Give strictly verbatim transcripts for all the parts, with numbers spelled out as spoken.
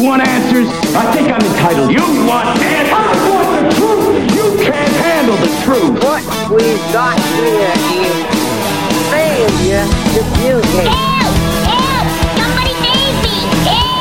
You want answers? I think I'm entitled. You want answers? I want the truth. You can't handle the truth. What we've got here is failure to communicate. Help! Help! Somebody save me! Help!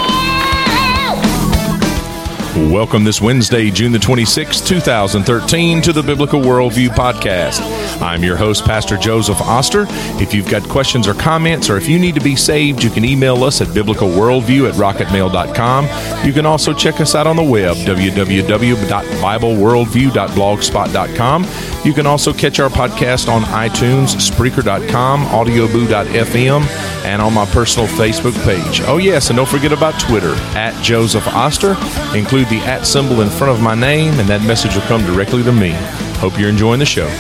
Welcome this Wednesday, June the twenty-sixth, two thousand thirteen, to the Biblical Worldview Podcast. I'm your host, Pastor Joseph Oster. If you've got questions or comments, or if you need to be saved, you can email us at biblical worldview at rocket mail dot com. You can also check us out on the web, w w w dot bible worldview dot blogspot dot com. You can also catch our podcast on iTunes, Spreaker dot com, audioboo dot f m, and on my personal Facebook page. Oh yes, and don't forget about Twitter, at Joseph Oster. Include the at symbol in front of my name, and that message will come directly to me. Hope you're enjoying the show.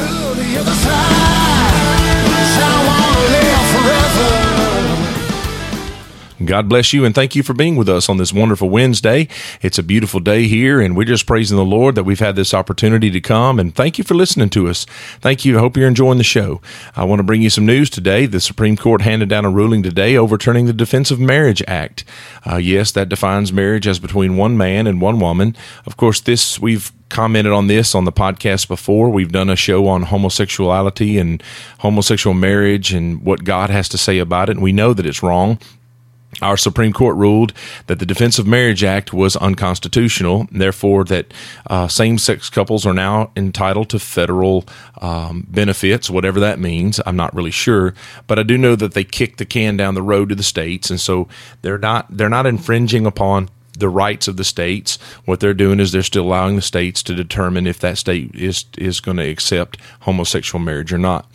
God bless you, and thank you for being with us on this wonderful Wednesday. It's a beautiful day here, and we're just praising the Lord that we've had this opportunity to come, and thank you for listening to us. Thank you. I hope you're enjoying the show. I want to bring you some news today. The Supreme Court handed down a ruling today overturning the Defense of Marriage Act. Uh, yes, that defines marriage as between one man and one woman. Of course, this we've commented on this on the podcast before. We've done a show on homosexuality and homosexual marriage and what God has to say about it, and we know that it's wrong. Our Supreme Court ruled that the Defense of Marriage Act was unconstitutional, therefore that uh, same-sex couples are now entitled to federal um, benefits, whatever that means. I'm not really sure, but I do know that they kicked the can down the road to the states, and so they're not they're not infringing upon the rights of the states. What they're doing is they're still allowing the states to determine if that state is is going to accept homosexual marriage or not.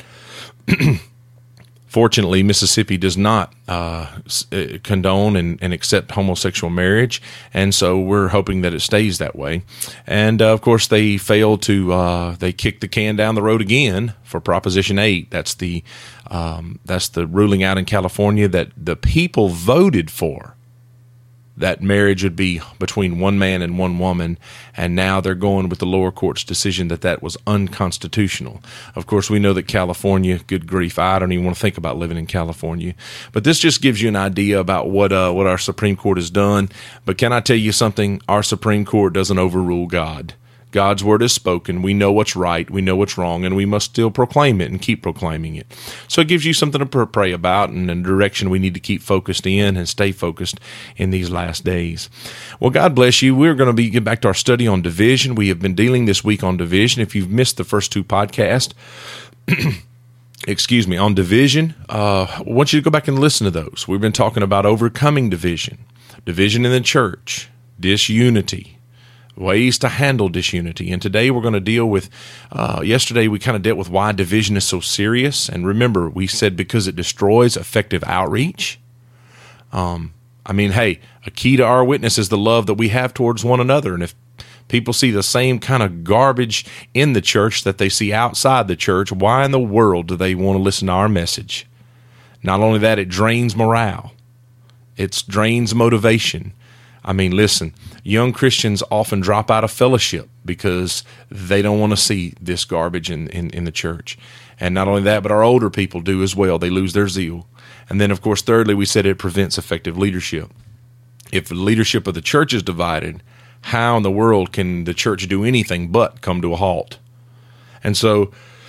Fortunately, Mississippi does not uh, condone and, and accept homosexual marriage, and so we're hoping that it stays that way. And, uh, of course, they failed to uh, – they kicked the can down the road again for Proposition eight. That's the um, that's the ruling out in California that the people voted for, that marriage would be between one man and one woman, and now they're going with the lower court's decision that that was unconstitutional. Of course, we know that California, good grief, I don't even want to think about living in California. But this just gives you an idea about what uh, what our Supreme Court has done. But can I tell you something? Our Supreme Court doesn't overrule God. God's word is spoken. We know what's right. We know what's wrong, and we must still proclaim it and keep proclaiming it. So it gives you something to pray about and a direction we need to keep focused in and stay focused in these last days. Well, God bless you. We're going to be get back to our study on division. We have been dealing this week on division. If you've missed the first two podcasts, excuse me, on division, uh, I want you to go back and listen to those. We've been talking about overcoming division, division in the church, disunity, ways to handle disunity. And today we're going to deal with, uh, yesterday we kind of dealt with why division is so serious. And remember, we said because it destroys effective outreach. Um, I mean, hey, a key to our witness is the love that we have towards one another. And if people see the same kind of garbage in the church that they see outside the church, why in the world do they want to listen to our message? Not only that, it drains morale. It drains motivation. I mean, listen, young Christians often drop out of fellowship because they don't want to see this garbage in, in, in the church. And not only that, but our older people do as well. They lose their zeal. And then, of course, thirdly, we said it prevents effective leadership. If the leadership of the church is divided, how in the world can the church do anything but come to a halt? And so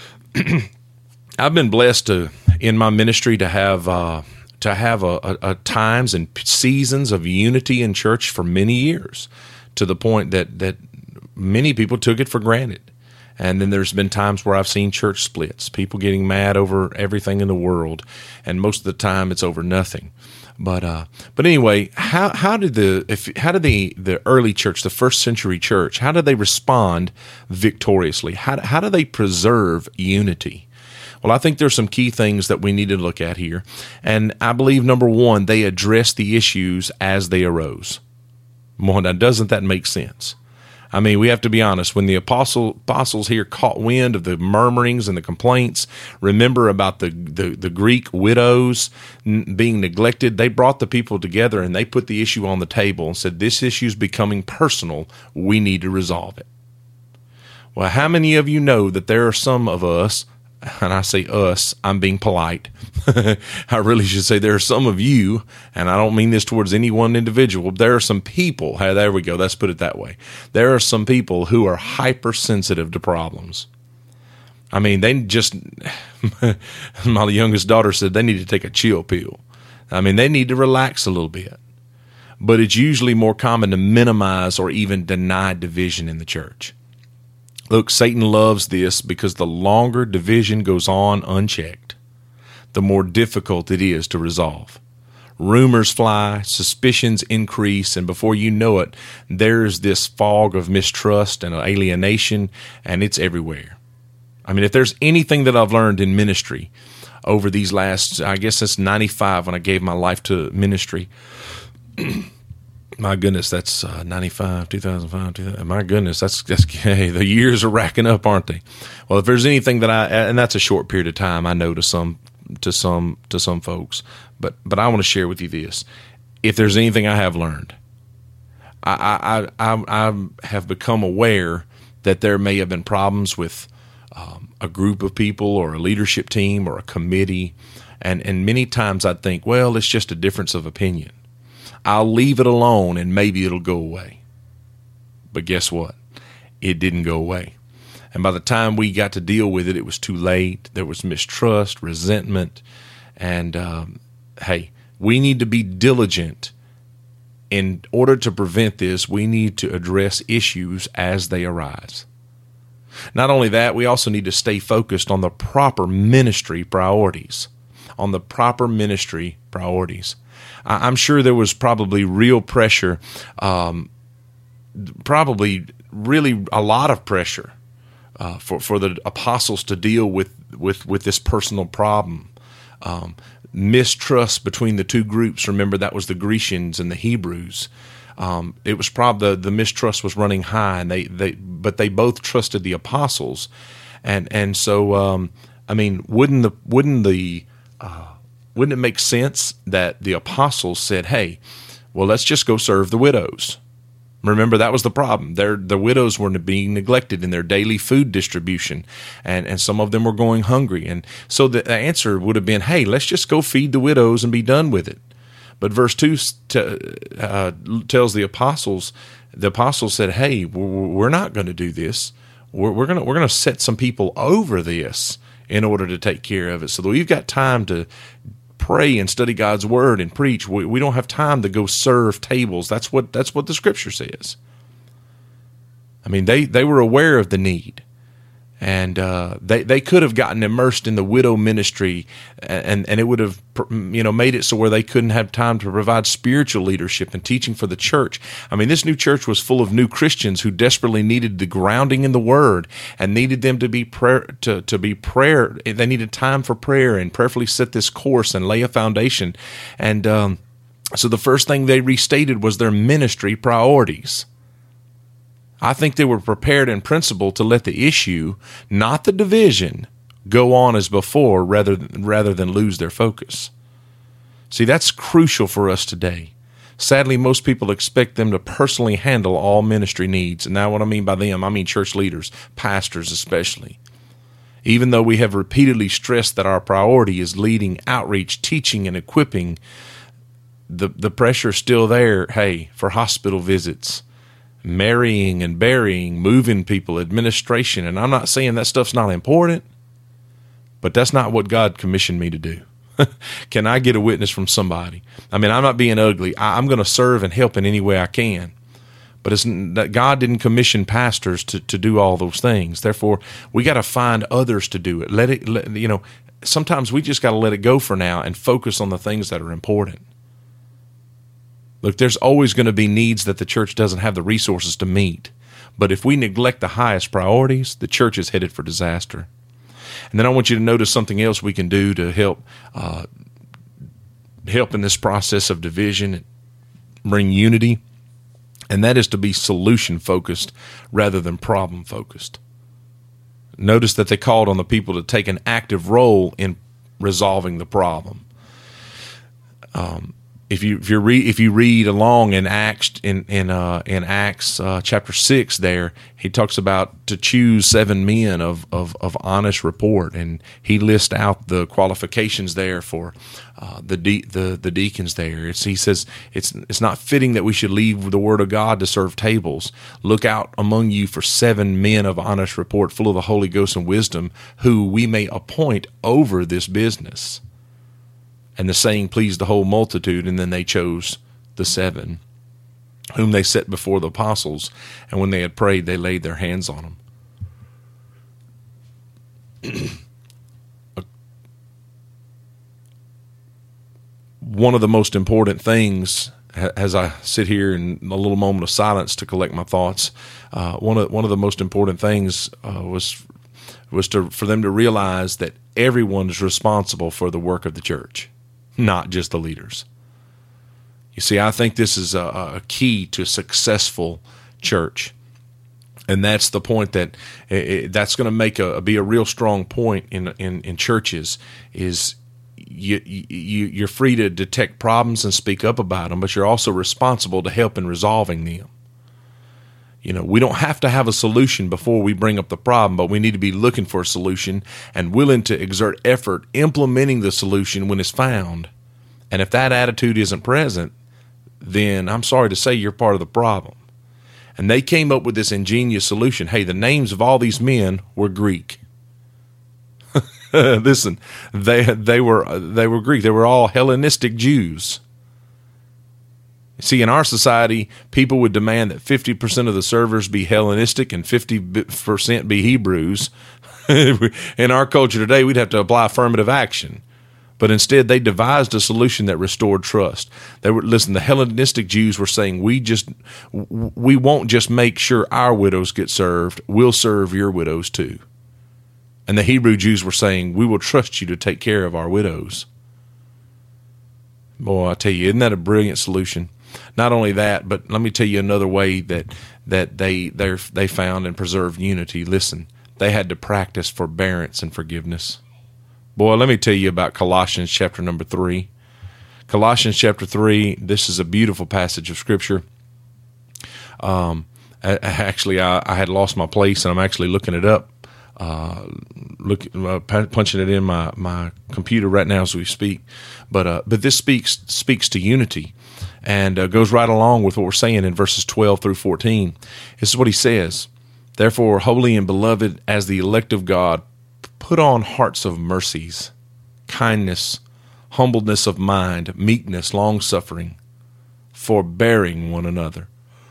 I've been blessed to, in my ministry, to have uh, to have a, a, a times and seasons of unity in church for many years, to the point that, that many people took it for granted. And then there's been times where I've seen church splits, people getting mad over everything in the world, and most of the time it's over nothing. But uh, but anyway, how how did the if how did the, the early church, the first century church, how did they respond victoriously? How how do they preserve unity? Well, I think there's some key things that we need to look at here. And I believe, number one, they addressed the issues as they arose. Well, now, doesn't that make sense? I mean, we have to be honest. When the apostle, apostles here caught wind of the murmurings and the complaints, remember about the, the, the Greek widows n- being neglected, they brought the people together and they put the issue on the table and said, this issue is becoming personal. We need to resolve it. Well, how many of you know that there are some of us and I say us, I'm being polite. I really should say there are some of you, and I don't mean this towards any one individual. There are some people, hey, there we go, let's put it that way. There are some people who are hypersensitive to problems. I mean, they just, my youngest daughter said they need to take a chill pill. I mean, they need to relax a little bit. But it's usually more common to minimize or even deny division in the church. Look, Satan loves this because the longer division goes on unchecked, the more difficult it is to resolve. Rumors fly, suspicions increase, and before you know it, there's this fog of mistrust and alienation, and it's everywhere. I mean, if there's anything that I've learned in ministry over these last, I guess since ninety-five when I gave my life to ministry, my goodness, that's uh, ninety-five, two thousand five, two thousand, my goodness, that's, that's hey, the years are racking up, aren't they? Well, if there's anything that I, and that's a short period of time, I know to some, to some, to some folks, but, but I want to share with you this. If there's anything I have learned, I, I, I, I have become aware that there may have been problems with um, a group of people or a leadership team or a committee. And, and many times I think, well, it's just a difference of opinion. I'll leave it alone and maybe it'll go away. But guess what? It didn't go away. And by the time we got to deal with it, it was too late. There was mistrust, resentment. And um, hey, we need to be diligent. In order to prevent this, we need to address issues as they arise. Not only that, we also need to stay focused on the proper ministry priorities. On the proper ministry priorities. I'm sure there was probably real pressure, um, probably really a lot of pressure uh, for, for the apostles to deal with, with, with this personal problem. Um, mistrust between the two groups. Remember, that was the Grecians and the Hebrews. Um, it was probably the, the mistrust was running high, and they, they but they both trusted the apostles, and and so um, I mean, wouldn't the wouldn't the uh, wouldn't it make sense that the apostles said, "Hey, well, let's just go serve the widows"? Remember, that was the problem. Their the widows were being neglected in their daily food distribution, and, and some of them were going hungry, and so the answer would have been, "Hey, let's just go feed the widows and be done with it." But verse two t- uh, tells the apostles, the apostles said, "Hey, we're not going to do this. We're, we're going to we're going to set some people over this in order to take care of it, so that we've got time to pray and study God's word and preach. We, we don't have time to go serve tables." That's what that's what the Scripture says. I mean, they they were aware of the need. And uh, they they could have gotten immersed in the widow ministry, and and it would have, you know, made it so where they couldn't have time to provide spiritual leadership and teaching for the church. I mean, this new church was full of new Christians who desperately needed the grounding in the Word and needed them to be prayer to to be prayer. They needed time for prayer and prayerfully set this course and lay a foundation. And um, so the first thing they restated was their ministry priorities. I think they were prepared in principle to let the issue, not the division, go on as before rather than, rather than lose their focus. See, that's crucial for us today. Sadly, most people expect them to personally handle all ministry needs. And now what I mean by them, I mean church leaders, pastors especially. Even though we have repeatedly stressed that our priority is leading, outreach, teaching, and equipping, the, the pressure is still there, hey, for hospital visits, marrying and burying, moving people, administration. And I'm not saying that stuff's not important, but that's not what God commissioned me to do. Can I get a witness from somebody? I mean, I'm not being ugly. I, I'm going to serve and help in any way I can. But it's that God didn't commission pastors to, to do all those things. Therefore, we got to find others to do it. Let it, let, you know, sometimes we just got to let it go for now and focus on the things that are important. Look, there's always going to be needs that the church doesn't have the resources to meet. But if we neglect the highest priorities, the church is headed for disaster. And then I want you to notice something else we can do to help uh, help in this process of division, bring unity, and that is to be solution-focused rather than problem-focused. Notice that they called on the people to take an active role in resolving the problem. Um If you if you read if you read along in Acts in in uh, in Acts uh, chapter six, there he talks about to choose seven men of, of, of honest report, and he lists out the qualifications there for uh, the de- the the deacons there. It's, he says it's it's not fitting that we should leave the word of God to serve tables. Look out among you for seven men of honest report, full of the Holy Ghost and wisdom, who we may appoint over this business. And the saying pleased the whole multitude, and then they chose the seven, whom they set before the apostles, and when they had prayed, they laid their hands on them. One of the most important things, as I sit here in a little moment of silence to collect my thoughts, uh, one of one of the most important things uh, was was to for them to realize that everyone is responsible for the work of the church, not just the leaders. You see, I think this is a, a key to a successful church, and that's the point that it, that's going to make a be a real strong point in in, in churches. Is you, you you're free to detect problems and speak up about them, but you're also responsible to help in resolving them. You know, we don't have to have a solution before we bring up the problem, but we need to be looking for a solution and willing to exert effort implementing the solution when it's found. And if that attitude isn't present, then I'm sorry to say you're part of the problem. And they came up with this ingenious solution. Hey, the names of all these men were Greek. Listen, they they were they were Greek. They were all Hellenistic Jews. See, in our society, people would demand that fifty percent of the servers be Hellenistic and fifty percent be Hebrews. In our culture today, we'd have to apply affirmative action. But instead, they devised a solution that restored trust. They were, listen, the Hellenistic Jews were saying, we just, we won't just make sure our widows get served, we'll serve your widows too. And the Hebrew Jews were saying, we will trust you to take care of our widows. Boy, I tell you, isn't that a brilliant solution? Not only that, but let me tell you another way that that they they they found and preserved unity. Listen, they had to practice forbearance and forgiveness. Boy, let me tell you about Colossians chapter number three. Colossians chapter three, this is a beautiful passage of Scripture. Um, I, actually, I, I had lost my place, and I'm actually looking it up, uh, look, uh, punching it in my, my computer right now as we speak. But uh, but this speaks speaks to unity, and uh, goes right along with what we're saying in verses twelve through fourteen. This is what he says: therefore, holy and beloved, as the elect of God, put on hearts of mercies, kindness, humbleness of mind, meekness, long-suffering, forbearing one another,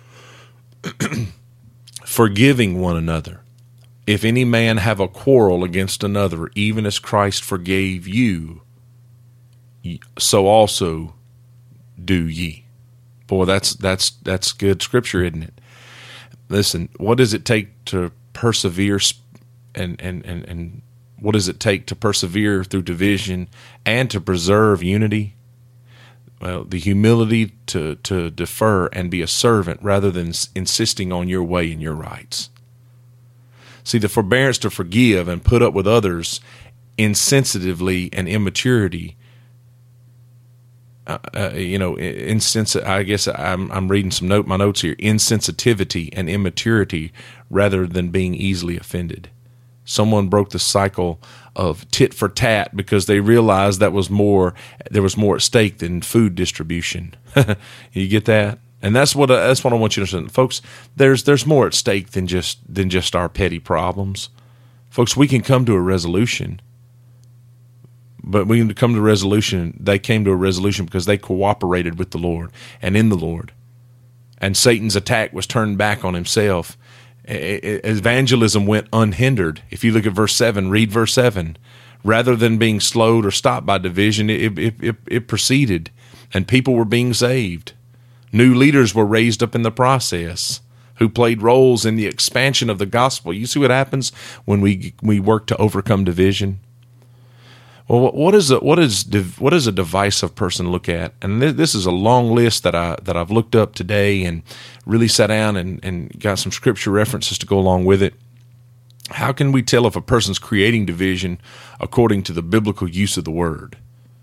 forgiving one another. If any man have a quarrel against another, even as Christ forgave you, so also do ye. Boy, that's that's that's good Scripture, isn't it? Listen, what does it take to persevere, and and and and what does it take to persevere through division and to preserve unity? Well, the humility to to defer and be a servant rather than insisting on your way and your rights. See, the forbearance to forgive and put up with others insensitively and immaturity. Uh, uh, you know, insensi- I guess I'm I'm reading some note my notes here. Insensitivity and immaturity rather than being easily offended. Someone broke the cycle of tit for tat because they realized that was more there was more at stake than food distribution. You get that? And that's what uh, that's what I want you to understand, folks. There's there's more at stake than just than just our petty problems, folks. We can come to a resolution, but we can come to a resolution. They came to a resolution because they cooperated with the Lord and in the Lord, and Satan's attack was turned back on himself. Evangelism went unhindered. If you look at verse seven, read verse seven. Rather than being slowed or stopped by division, it, it, it, it proceeded, and people were being saved. New leaders were raised up in the process who played roles in the expansion of the gospel. You see what happens when we we work to overcome division? Well, what is a, what is what does a divisive person look at? And this is a long list that I that I've looked up today and really sat down and, and got some scripture references to go along with it. How can we tell if a person's creating division according to the biblical use of the word?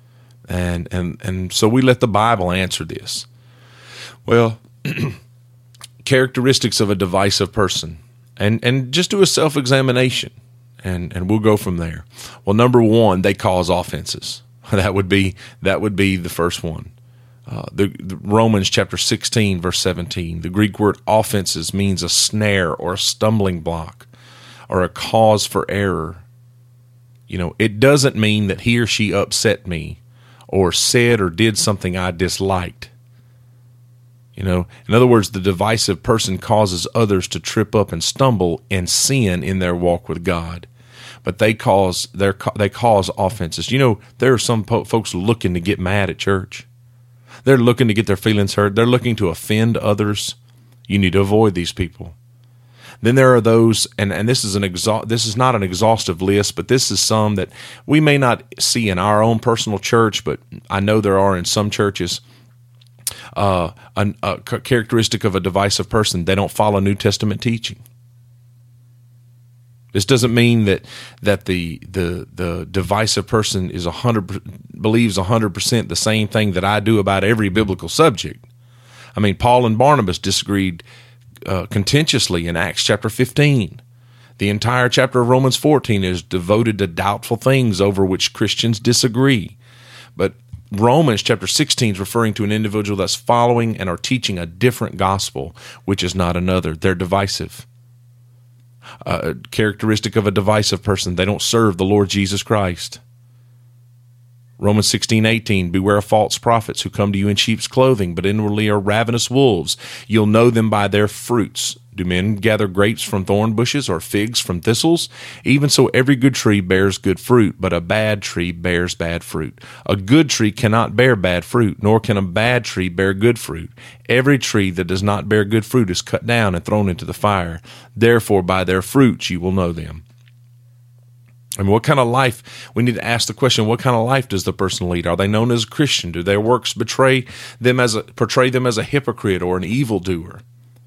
And, and, and so we let the Bible answer this. Well, characteristics of a divisive person, and, and just do a self-examination, and, and we'll go from there. Well, number one, they cause offenses. That would be, that would be the first one. Uh, the, the Romans chapter sixteen, verse seventeen, the Greek word offenses means a snare or a stumbling block or a cause for error. You know, it doesn't mean that he or she upset me or said or did something I disliked. You know, in other words, the divisive person causes others to trip up and stumble and sin in their walk with God. But they cause their they cause offenses. You know, there are some po- folks looking to get mad at church. They're looking to get their feelings hurt. They're looking to offend others. You need to avoid these people. Then there are those, and, and this is an exa- this is not an exhaustive list, but this is some that we may not see in our own personal church, but I know there are in some churches. Uh, a, a characteristic of a divisive person, they don't follow New Testament teaching. This doesn't mean that that the the the divisive person is a hundred believes a hundred percent the same thing that I do about every biblical subject. I mean, Paul and Barnabas disagreed uh, contentiously in Acts chapter fifteen. The entire chapter of Romans fourteen is devoted to doubtful things over which Christians disagree. But Romans chapter sixteen is referring to an individual that's following and are teaching a different gospel, which is not another. They're divisive. Uh, characteristic of a divisive person, they don't serve the Lord Jesus Christ. Romans sixteen eighteen, beware of false prophets who come to you in sheep's clothing, but inwardly are ravenous wolves. You'll know them by their fruits. Do men gather grapes from thorn bushes or figs from thistles? Even so, every good tree bears good fruit, but a bad tree bears bad fruit. A good tree cannot bear bad fruit, nor can a bad tree bear good fruit. Every tree that does not bear good fruit is cut down and thrown into the fire. Therefore, by their fruits you will know them. I mean, what kind of life, we need to ask the question, what kind of life does the person lead? Are they known as a Christian? Do their works betray them as a, portray them as a hypocrite or an evildoer?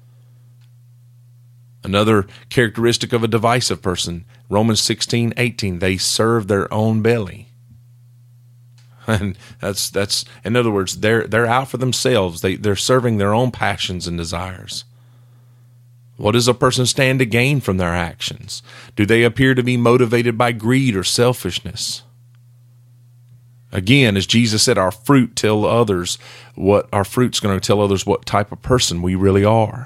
Another characteristic of a divisive person, Romans sixteen eighteen, they serve their own belly. And that's, that's in other words, they're they're out for themselves. They, they're serving their own passions and desires. What does a person stand to gain from their actions? Do they appear to be motivated by greed or selfishness? Again, as Jesus said, our fruit tell others what our fruit's going to tell others what type of person we really are.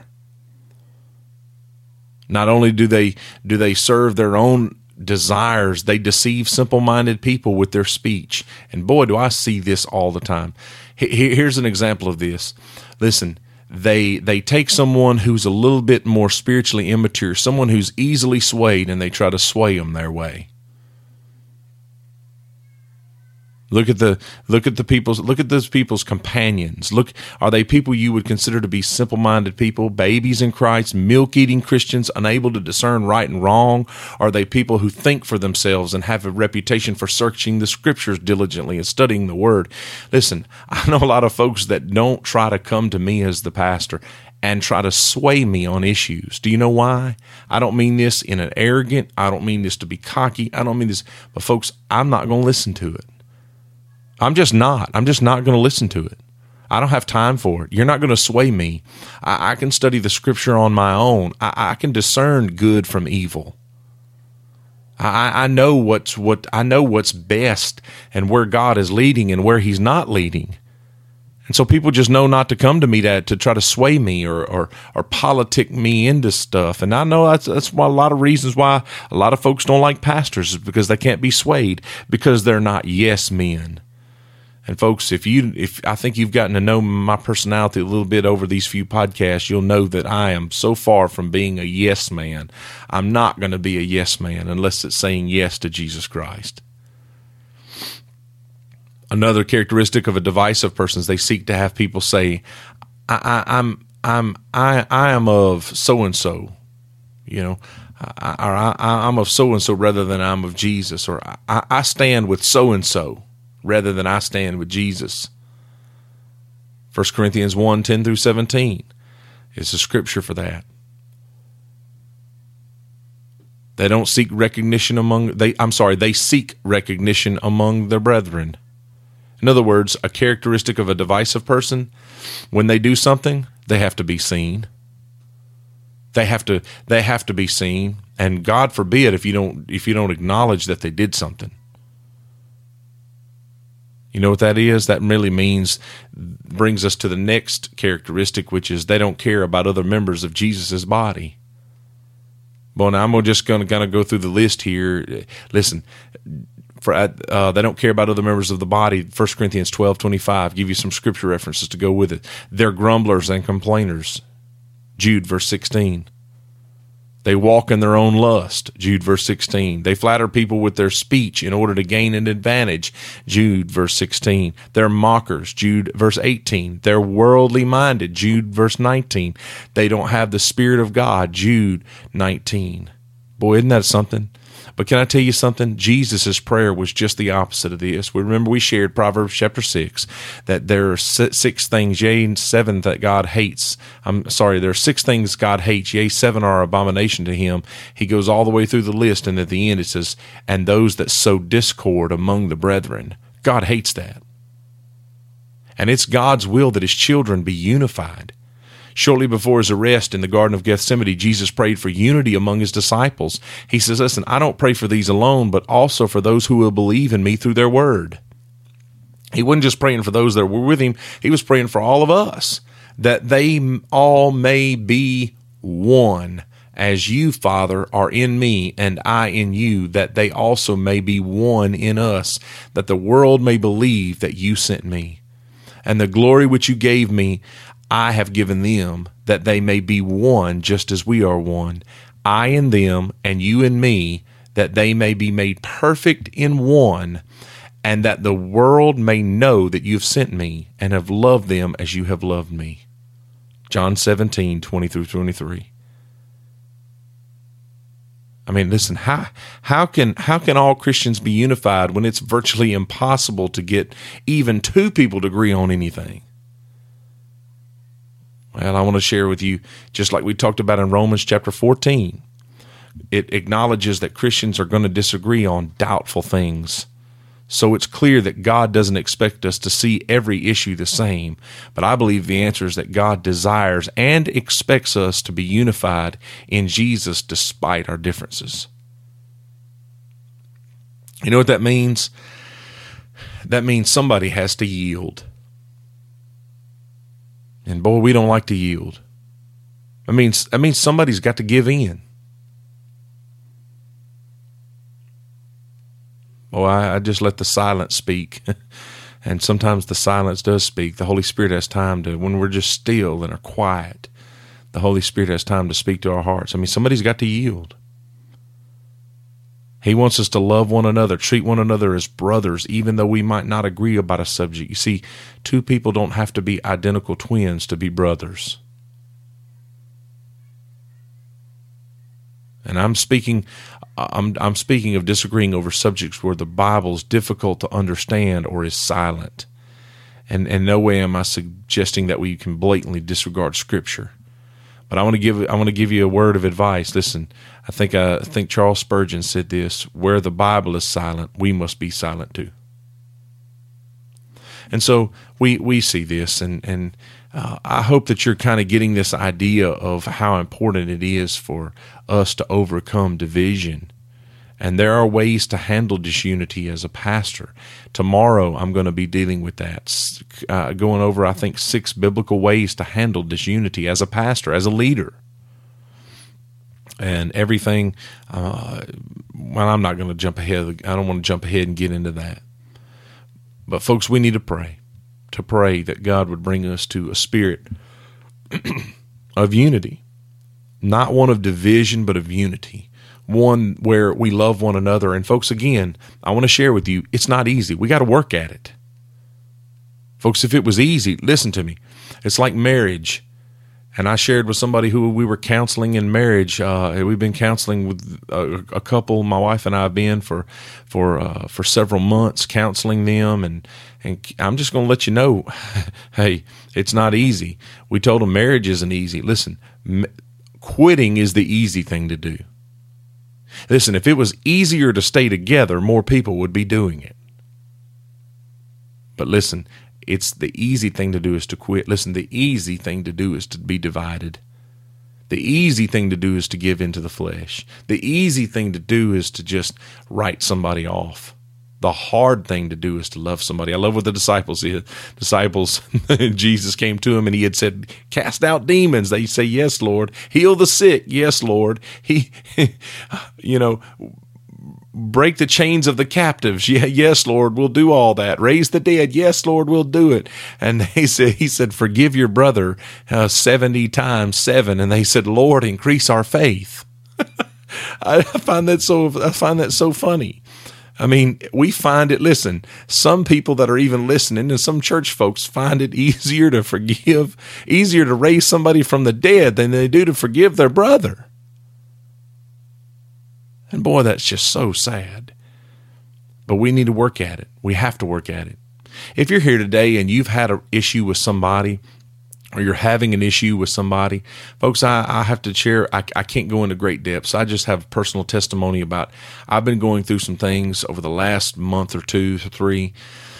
Not only do they do they serve their own desires, they deceive simple-minded people with their speech. And boy, do I see this all the time. Here's an example of this. Listen, they they take someone who's a little bit more spiritually immature, someone who's easily swayed, and they try to sway them their way. Look at the look at the people's look at those people's companions. Look, are they people you would consider to be simple-minded people, babies in Christ, milk-eating Christians, unable to discern right and wrong? Are they people who think for themselves and have a reputation for searching the Scriptures diligently and studying the Word? Listen, I know a lot of folks that don't try to come to me as the pastor and try to sway me on issues. Do you know why? I don't mean this in an arrogant. I don't mean this to be cocky. I don't mean this, but folks, I'm not going to listen to it. I'm just not. I'm just not going to listen to it. I don't have time for it. You're not going to sway me. I, I can study the Scripture on my own. I, I can discern good from evil. I, I know what's what I know what's best and where God is leading and where He's not leading. And so people just know not to come to me to, to try to sway me or, or or politic me into stuff. And I know that's that's why a lot of reasons why a lot of folks don't like pastors is because they can't be swayed, because they're not yes men. And folks, if you, if I think you've gotten to know my personality a little bit over these few podcasts, you'll know that I am so far from being a yes man. I'm not going to be a yes man unless it's saying yes to Jesus Christ. Another characteristic of a divisive person is they seek to have people say, I, I, "I'm, I'm, I, I am of so and so," you know, I, I, I'm of so and so rather than I'm of Jesus, or I, I stand with so and so rather than I stand with Jesus. First Corinthians one, ten through seventeen is a scripture for that. They don't seek recognition among, they, I'm sorry, they seek recognition among their brethren. In other words, a characteristic of a divisive person, when they do something, they have to be seen. They have to they have to be seen, and God forbid if you don't if you don't acknowledge that they did something. You know what that is? That really means, brings us to the next characteristic, which is they don't care about other members of Jesus' body. Well, now I'm just going to kind of go through the list here. Listen, for uh, they don't care about other members of the body. First Corinthians twelve twenty-five, give you some scripture references to go with it. They're grumblers and complainers. Jude, verse sixteen. They walk in their own lust. Jude, verse sixteen. They flatter people with their speech in order to gain an advantage. Jude, verse sixteen. They're mockers. Jude, verse eighteen. They're worldly minded. Jude, verse nineteen. They don't have the Spirit of God. Jude, nineteen. Boy, isn't that something? But can I tell you something? Jesus' prayer was just the opposite of this. We remember we shared Proverbs chapter six, that there are six things, yea, seven that God hates. I'm sorry, there are six things God hates, yea, seven are abomination to him. He goes all the way through the list, and at the end it says, and those that sow discord among the brethren. God hates that. And it's God's will that his children be unified. Shortly before his arrest in the Garden of Gethsemane, Jesus prayed for unity among his disciples. He says, listen, I don't pray for these alone, but also for those who will believe in me through their word. He wasn't just praying for those that were with him. He was praying for all of us, that they all may be one, as you, Father, are in me and I in you, that they also may be one in us, that the world may believe that you sent me. And the glory which you gave me, I have given them, that they may be one just as we are one, I in them and you in me, that they may be made perfect in one, and that the world may know that you have sent me and have loved them as you have loved me. John seventeen, twenty through twenty-three. I mean, listen, how how can how can all Christians be unified when it's virtually impossible to get even two people to agree on anything? Well, I want to share with you, just like we talked about in Romans chapter fourteen, it acknowledges that Christians are going to disagree on doubtful things. So it's clear that God doesn't expect us to see every issue the same, but I believe the answer is that God desires and expects us to be unified in Jesus despite our differences. You know what that means? That means somebody has to yield. And boy, we don't like to yield. I mean, I mean, somebody's got to give in. Oh, I, I just let the silence speak. And sometimes the silence does speak. The Holy Spirit has time to, when we're just still and are quiet, the Holy Spirit has time to speak to our hearts. I mean, somebody's got to yield. He wants us to love one another, treat one another as brothers, even though we might not agree about a subject. You see, two people don't have to be identical twins to be brothers. And I'm speaking, I'm I'm speaking of disagreeing over subjects where the Bible is difficult to understand or is silent. And in no way am I suggesting that we can blatantly disregard Scripture. But I want to give I want to give you a word of advice. Listen, I think I think Charles Spurgeon said this: where the Bible is silent, we must be silent too. And so we we see this, and and uh, I hope that you're kind of getting this idea of how important it is for us to overcome division. And there are ways to handle disunity as a pastor. Tomorrow, I'm going to be dealing with that, uh, going over, I think, six biblical ways to handle disunity as a pastor, as a leader. And everything, uh, well, I'm not going to jump ahead. I don't want to jump ahead and get into that. But folks, we need to pray, to pray that God would bring us to a spirit of unity, not one of division, but of unity. One where we love one another. And folks, again, I want to share with you, it's not easy. We got to work at it. Folks, if it was easy, listen to me. It's like marriage. And I shared with somebody who we were counseling in marriage. Uh, we've been counseling with a, a couple, my wife and I have been for for uh, for several months, counseling them. And, and I'm just going to let you know, hey, it's not easy. We told them marriage isn't easy. Listen, m- quitting is the easy thing to do. Listen, if it was easier to stay together, more people would be doing it. But listen, it's the easy thing to do is to quit. Listen, the easy thing to do is to be divided. The easy thing to do is to give into the flesh. The easy thing to do is to just write somebody off. The hard thing to do is to love somebody. I love what the disciples did. Disciples, Jesus came to him and he had said, cast out demons. They say, yes, Lord. Heal the sick. Yes, Lord. He, you know, break the chains of the captives. Yeah, yes, Lord, we'll do all that. Raise the dead. Yes, Lord, we'll do it. And they said, he said, forgive your brother uh, seventy times seven. And they said, Lord, increase our faith. I find that so, I find that so funny. I mean, we find it, listen, some people that are even listening and some church folks find it easier to forgive, easier to raise somebody from the dead than they do to forgive their brother. And boy, that's just so sad. But we need to work at it. We have to work at it. If you're here today and you've had an issue with somebody, or you're having an issue with somebody, folks, I, I have to share, I, I can't go into great depths. I just have personal testimony about, I've been going through some things over the last month or two or three,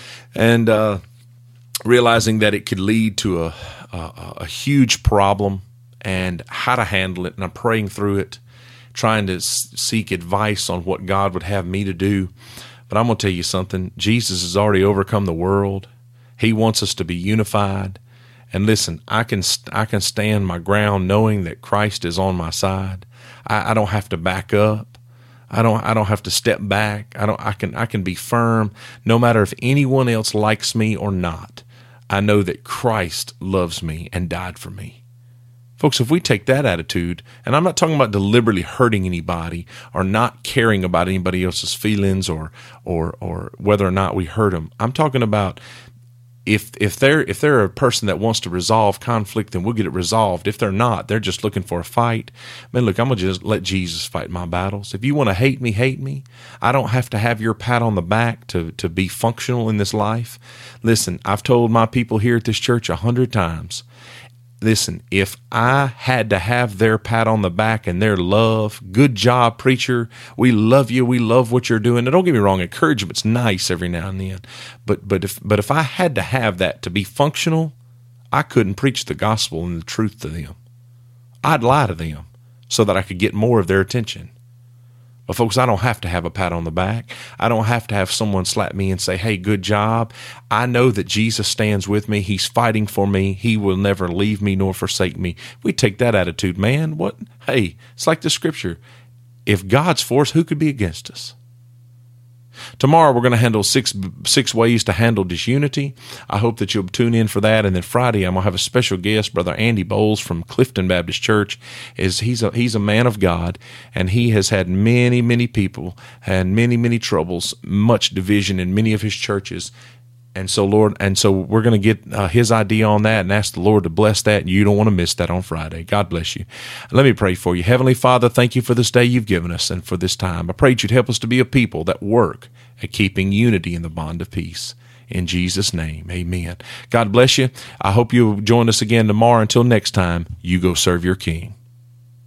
and uh, realizing that it could lead to a, a, a huge problem and how to handle it. And I'm praying through it, trying to s- seek advice on what God would have me to do. But I'm going to tell you something. Jesus has already overcome the world. He wants us to be unified. And listen, I can I can stand my ground knowing that Christ is on my side. I, I don't have to back up. I don't I don't have to step back. I don't I can I can be firm no matter if anyone else likes me or not. I know that Christ loves me and died for me. Folks, if we take that attitude, and I'm not talking about deliberately hurting anybody or not caring about anybody else's feelings or or or whether or not we hurt them. I'm talking about If if they're if they're a person that wants to resolve conflict, then we'll get it resolved. If they're not, they're just looking for a fight. Man, look, I'm gonna just let Jesus fight my battles. If you want to hate me, hate me. I don't have to have your pat on the back to to be functional in this life. Listen, I've told my people here at this church a hundred times. Listen, if I had to have their pat on the back and their love, good job, preacher, we love you, we love what you're doing. Now, don't get me wrong, encouragement's nice every now and then, but but if but if I had to have that to be functional, I couldn't preach the gospel and the truth to them. I'd lie to them so that I could get more of their attention. But folks, I don't have to have a pat on the back. I don't have to have someone slap me and say, hey, good job. I know that Jesus stands with me. He's fighting for me. He will never leave me nor forsake me. We take that attitude, man. What? Hey, it's like the scripture. If God's for us, who could be against us? Tomorrow, we're going to handle six six ways to handle disunity. I hope that you'll tune in for that. And then Friday, I'm going to have a special guest, Brother Andy Bowles from Clifton Baptist Church. Is he's a he's a man of God, and he has had many many people and many many troubles, much division in many of his churches. And so, Lord, and so we're going to get uh, his idea on that and ask the Lord to bless that. And you don't want to miss that on Friday. God bless you. Let me pray for you. Heavenly Father, thank you for this day you've given us and for this time. I pray that you'd help us to be a people that work at keeping unity in the bond of peace. In Jesus' name, amen. God bless you. I hope you'll join us again tomorrow. Until next time, you go serve your King.